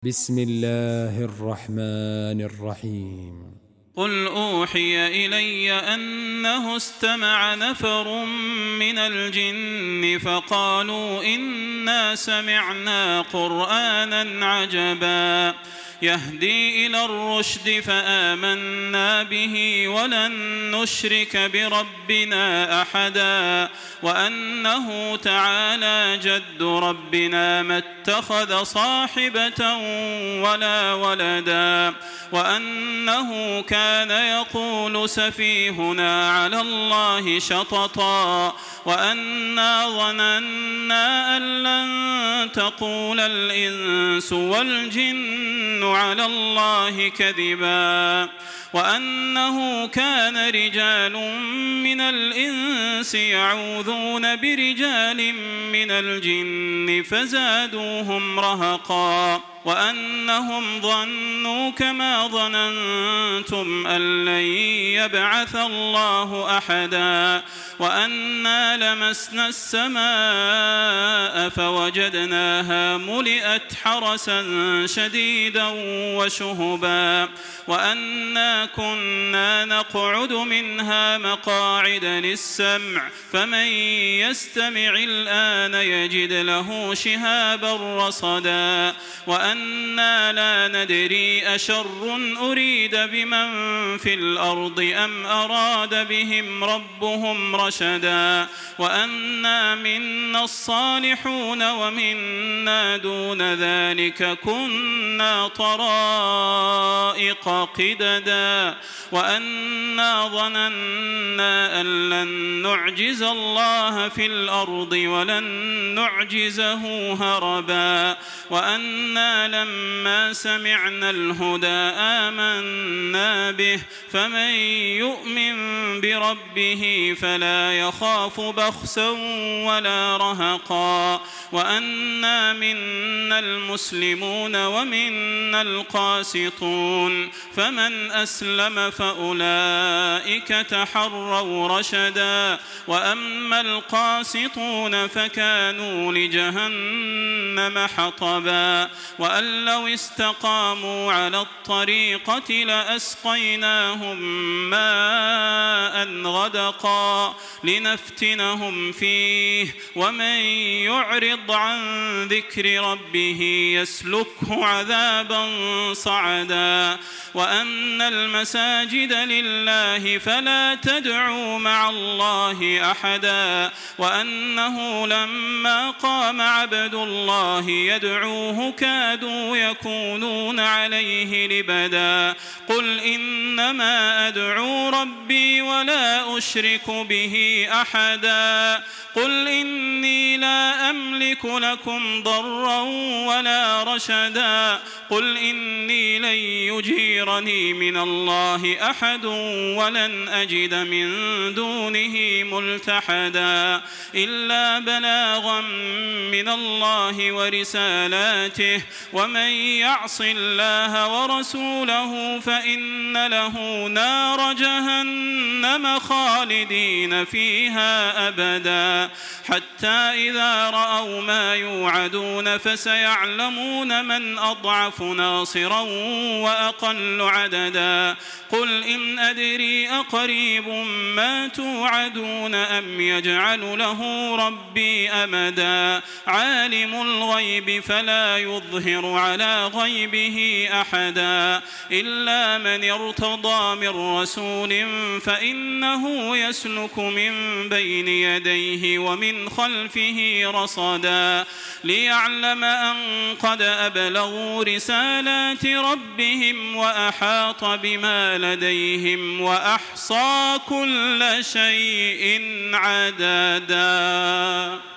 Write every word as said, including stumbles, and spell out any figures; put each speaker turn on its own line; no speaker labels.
بسم الله الرحمن الرحيم
قل أوحي إلي أنه استمع نفر من الجن فقالوا إنا سمعنا قرآنا عجبا يهدي إلى الرشد فآمنا به ولن نشرك بربنا أحدا وأنه تعالى جد ربنا ما اتخذ صاحبة ولا ولدا وأنه كان يقول سفيهنا على الله شططا وأنا ظننا أن لن تقول الإنس والجن على الله كذبا وأنه كان رجال من الإنس يعوذون برجال من الجن فزادوهم رهقا وأنهم ظنوا كما ظننتم أن لن يبعث الله أحدا وأنا لمسنا السماء فوجدناها ملئت حرسا شديدا وشهبا وأنا كنا نقعد منها مقاعد للسمع فمن يستمع الآن يجد له شهابا رصدا وأنا لا ندري أشر أريد بمن في الأرض أم أراد بهم ربهم رشدا وأنا منا الصالحون ومنا دون ذلك كنا طرائق قددا وأنا ظننا أن لن نعجز الله في الأرض ولن نعجزه هربا وأنا لما سمعنا الهدى آمنا به فمن يؤمن بربه فلا يخاف بخسا ولا رهقا وأنا منا المسلمون ومنا القاسطون فمن أسلم فأولئك تحروا رشدا وأما القاسطون فكانوا لجهنم حطبا وأن لو استقاموا على الطريقة لأسقيناهم ماء غدقا لنفتنهم فيه ومن يعرض عن ذكر ربه يسلكه عذابا صعدا وأن المساجد لله فلا تدعوا مع الله أحدا وأنه لما قام عبد الله يدعوه كادوا يكونون عليه لبدا قل إنما أدعو ربي ولا أشرك به أحدا قل إني لا أملك لكم ضرا ولا رشدا قل إني لن يجيرني من الله أحد ولن أجد من دونه ملتحدا إلا بلاغا من الله ورسالاته ومن يعص الله ورسوله فإن له نار جهنم خالدين فيها أبدا حتى إذا رأوا ما يوعدون فسيعلمون من أضعف ناصرا وأقل عددا قل إن أدري أقريب ما توعدون أم يجعل له ربي أمدا عالم الغيب فلا يظهر على غيبه أحدا إلا من ارتضى من رسول فإنه يسلك من بين يديه ومن خلفه رصدا ليعلم أن قد أبلغوا رسالات ربهم وأحاط بما لديهم وأحصى كل شيء عددا.